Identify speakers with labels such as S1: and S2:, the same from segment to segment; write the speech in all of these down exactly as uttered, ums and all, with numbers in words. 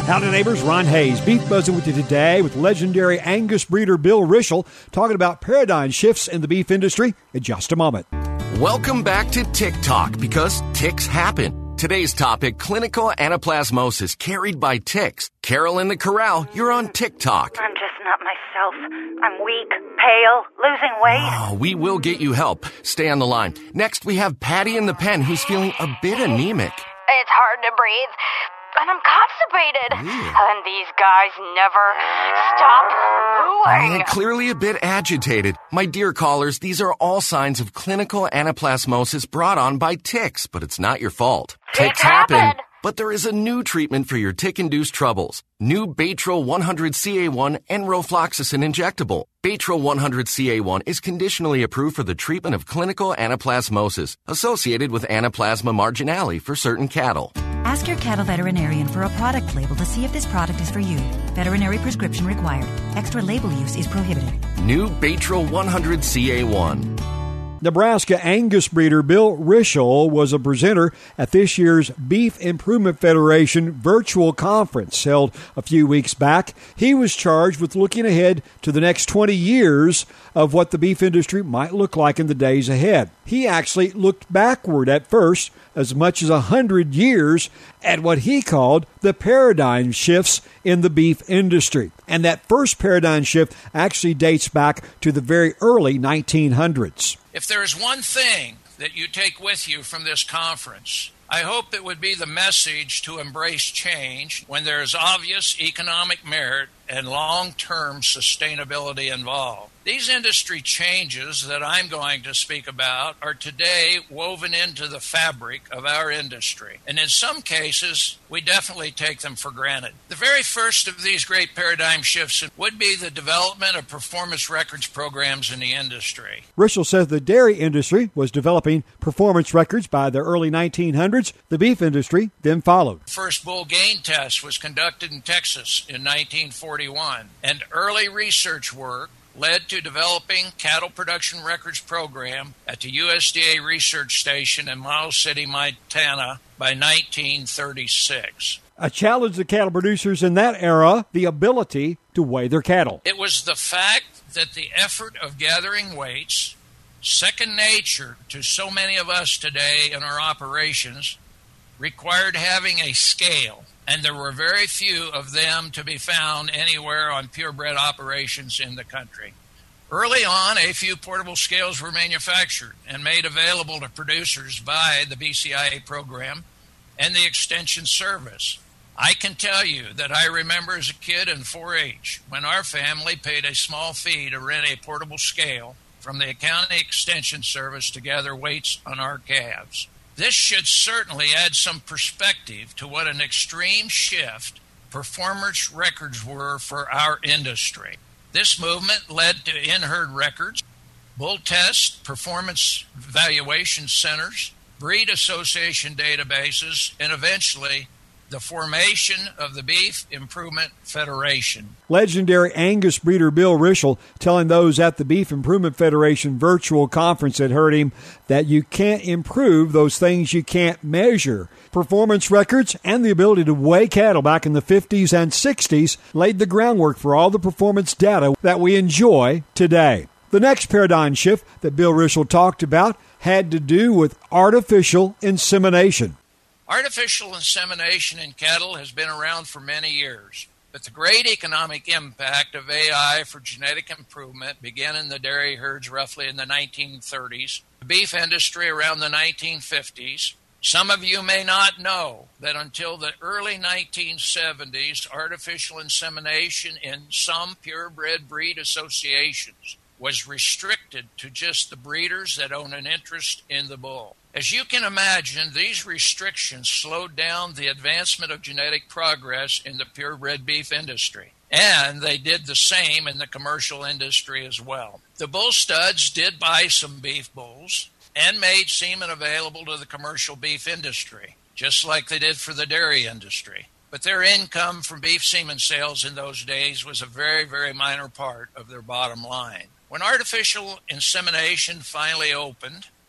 S1: Howdy neighbors, Ron Hayes, Beef Buzzing with you today with legendary Angus breeder Bill Rischel talking about paradigm shifts in the beef industry in just a moment.
S2: Welcome back to Tick Talk, because ticks happen. Today's topic, clinical anaplasmosis carried by ticks. Carol in the Corral, you're on Tick Talk.
S3: I'm just not myself. I'm weak, pale, losing weight.
S2: Oh, we will get you help. Stay on the line. Next, we have Patty in the pen, who's feeling a bit anemic.
S4: It's hard to breathe. And I'm constipated.
S2: Yeah.
S4: And these guys never stop mooing.
S2: And clearly a bit agitated. My dear callers, these are all signs of clinical anaplasmosis brought on by ticks, but it's not your fault.
S4: Ticks happen.
S2: But there is a new treatment for your tick-induced troubles. New Baytril one hundred C A one enrofloxacin injectable. Baytril one hundred C A one is conditionally approved for the treatment of clinical anaplasmosis associated with Anaplasma marginale for certain cattle.
S5: Ask your cattle veterinarian for a product label to see if this product is for you. Veterinary prescription required. Extra label use is prohibited.
S2: New Baytril one hundred C A one.
S1: Nebraska Angus breeder Bill Rischel was a presenter at this year's Beef Improvement Federation virtual conference held a few weeks back. He was charged with looking ahead to the next twenty years of what the beef industry might look like in the days ahead. He actually looked backward at first, as much as one hundred years, at what he called the paradigm shifts in the beef industry. And that first paradigm shift actually dates back to the very early nineteen hundreds.
S6: If there is one thing that you take with you from this conference, I hope it would be the message to embrace change when there is obvious economic merit and long-term sustainability involved. These industry changes that I'm going to speak about are today woven into the fabric of our industry, and in some cases, we definitely take them for granted. The very first of these great paradigm shifts would be the development of performance records programs in the industry.
S1: Rischel says the dairy industry was developing performance records by the early nineteen hundreds. The beef industry then followed.
S6: The first bull gain test was conducted in Texas in nineteen forty-one, and early research work led to developing cattle production records program at the U S D A research station in Miles City, Montana by nineteen thirty-six.
S1: A challenge to cattle producers in that era, the ability to weigh their cattle.
S6: It was the fact that the effort of gathering weights, second nature to so many of us today in our operations, required having a scale, and there were very few of them to be found anywhere on purebred operations in the country. Early on, a few portable scales were manufactured and made available to producers by the B C I A program and the Extension Service. I can tell you that I remember as a kid in four H when our family paid a small fee to rent a portable scale from the County Extension Service to gather weights on our calves. This should certainly add some perspective to what an extreme shift performance records were for our industry. This movement led to in-herd records, bull tests, performance evaluation centers, breed association databases, and eventually the formation of the Beef Improvement Federation.
S1: Legendary Angus breeder Bill Rischel telling those at the Beef Improvement Federation virtual conference that heard him that you can't improve those things you can't measure. Performance records and the ability to weigh cattle back in the fifties and sixties laid the groundwork for all the performance data that we enjoy today. The next paradigm shift that Bill Rischel talked about had to do with artificial insemination.
S6: Artificial insemination in cattle has been around for many years, but the great economic impact of A I for genetic improvement began in the dairy herds roughly in the nineteen thirties, the beef industry around the nineteen fifties. Some of you may not know that until the early nineteen seventies, artificial insemination in some purebred breed associations was restricted to just the breeders that own an interest in the bull. As you can imagine, these restrictions slowed down the advancement of genetic progress in the purebred beef industry. And they did the same in the commercial industry as well. The bull studs did buy some beef bulls and made semen available to the commercial beef industry, just like they did for the dairy industry. But their income from beef semen sales in those days was a very, very minor part of their bottom line. When artificial insemination finally opened,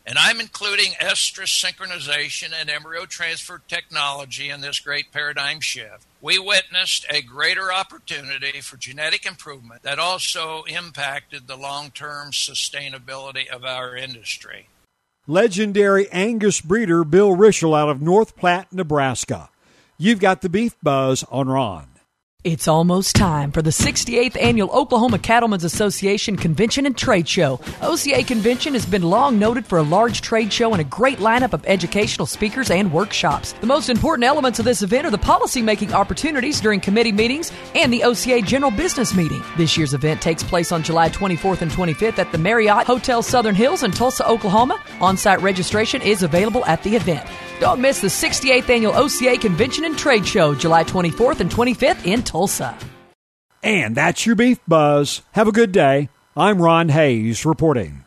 S6: And I'm including estrus synchronization and embryo transfer technology in this great paradigm shift. We witnessed a greater opportunity for genetic improvement that also impacted the long-term sustainability of our industry.
S1: Legendary Angus breeder Bill Rischel out of North Platte, Nebraska. You've got the Beef Buzz on Ron.
S7: It's almost time for the sixty-eighth Annual Oklahoma Cattlemen's Association Convention and Trade Show. O C A Convention has been long noted for a large trade show and a great lineup of educational speakers and workshops. The most important elements of this event are the policy-making opportunities during committee meetings and the O C A General Business Meeting. This year's event takes place on July twenty-fourth and twenty-fifth at the Marriott Hotel Southern Hills in Tulsa, Oklahoma. On-site registration is available at the event. Don't miss the sixty-eighth Annual O C A Convention and Trade Show, July twenty-fourth and twenty-fifth in Tulsa.
S1: And that's your Beef Buzz. Have a good day. I'm Ron Hayes reporting.